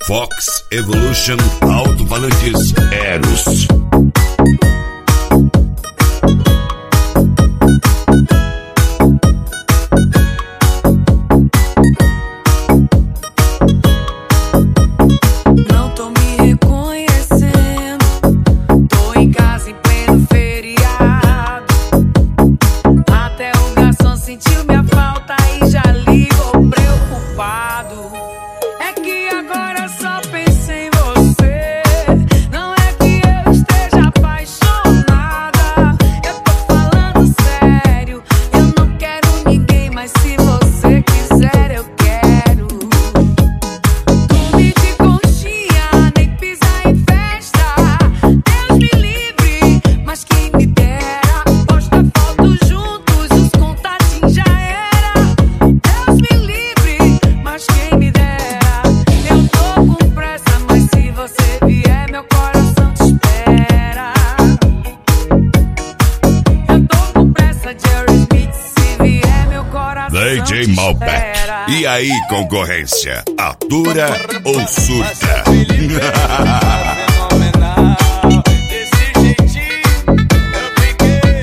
Fox Evolution Alto-Falantes Eros. Não tô me reconhecendo, tô em casa em pleno feriado. Até o garçom sentiu minha falta e já ligou preocupado. É que agora só penso em você. Não é que eu esteja apaixonada, eu tô falando sério. Eu não quero ninguém, mas se você quiser eu quero. Dormir de conchinha, nem pisar em festa. Deus me livre, mas quem me dera. Posta foto juntos, os contatinhos já era. Deus me livre, mas quem me dera. Eu tô com pressa, mas se você vier, meu coração te espera. Eu tô com pressa, Jerry Smith, se vier, meu coração DJ te Malbec. espera. E aí, concorrência? Atura ou surta? Desse jeitinho, eu fiquei,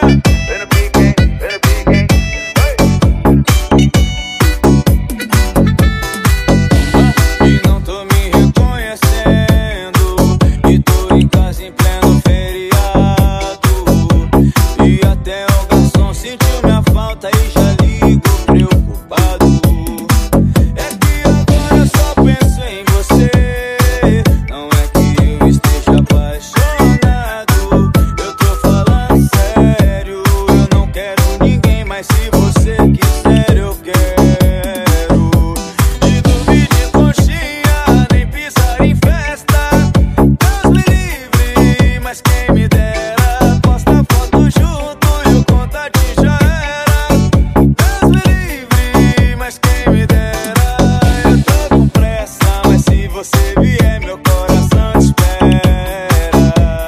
e não tô me reconhecendo, e tô em casa em pleno feriado, e até o garçom sentiu minha falta e já ligou preocupado. É que agora eu só penso em você. Não é que eu esteja apaixonado, eu tô falando sério. Eu não quero ninguém, mas se você quiser eu quero. De dormir de conchinha, nem pisar em festa. Deus me livre, mas quem me dera. Posta foto junto e o contatinho já era. Deus me livre, mas quem me dera. Eu tô com pressa, mas se você vier, meu coração te espera.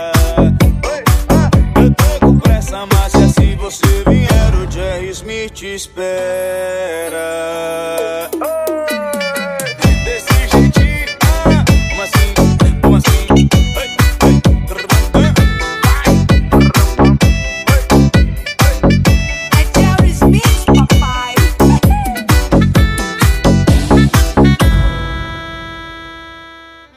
Eu tô com pressa, mas se você vier, o Jerry Smith te espera.